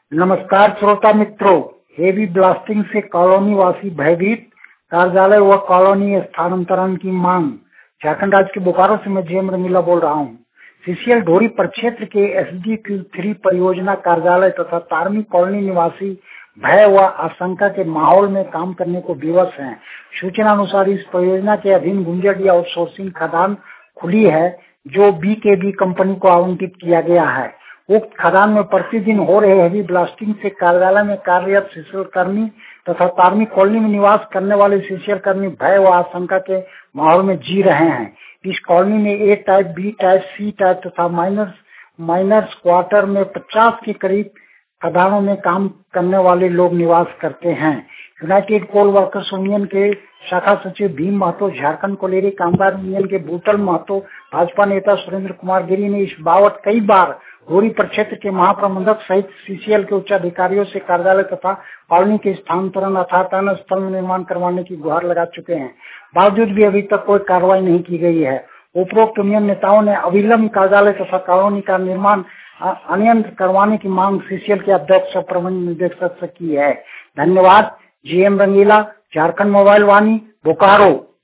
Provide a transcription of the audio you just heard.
नमस्कार श्रोता मित्रों, हेवी ब्लास्टिंग से कॉलोनी वासी भयभीत, कार्यालय व कॉलोनी स्थानांतरण की मांग। झारखंड राज्य के बोकारो से मैं जेएम रंगीला बोल रहा हूँ। सीसीएल ढोरी प्रक्षेत्र के एसडीक्यू3 परियोजना कार्यालय तथा तारमी कॉलोनी निवासी भय व आशंका के माहौल में काम करने को विवश हैं। सूचना अनुसार इस परियोजना के अधीन गुंजरडी आउटसोर्सिंग खदान खुली है, जो बीकेबी कंपनी को आवंटित किया गया है। उक्त खदान में प्रतिदिन हो रहे हेवी ब्लास्टिंग से कार्यालय में कार्यरत सीसीएल कर्मी तथा तारमी कॉलोनी में निवास करने वाले सीसीएल कर्मी भय व आशंका के माहौल में जी रहे हैं। इस कॉलोनी में A type, B type, C type तथा माइनर्स क्वार्टर में 50 के करीब खदानों में काम करने वाले लोग निवास करते हैं। यूनाइटेड कोल वर्कर्स यूनियन के शाखा सचिव भीम महतो, झारखंड कोलेरी कामगार यूनियन के बूटल महतो, भाजपा नेता सुरेंद्र कुमार गिरी ने इस बाबत कई बार ढोरी प्रक्षेत्र के महाप्रबंधक सहित सीसीएल के उच्च अधिकारियों से कार्यालय तथा कॉलोनी के स्थानांतरण अर्थात अन्य स्थल में निर्माण करवाने की गुहार लगा चुके हैं। बावजूद भी अभी तक कोई कार्रवाई नहीं की गई है। उपरोक्त यूनियन नेताओं ने अविलंब कार्यालय तथा कॉलोनी का निर्माण अनियंत्र करवाने की मांग सीसीएल के अध्यक्ष और प्रबंध निदेशक से की है। धन्यवाद। JM Rangila, Jharkhand mobile Vani, Bokaro.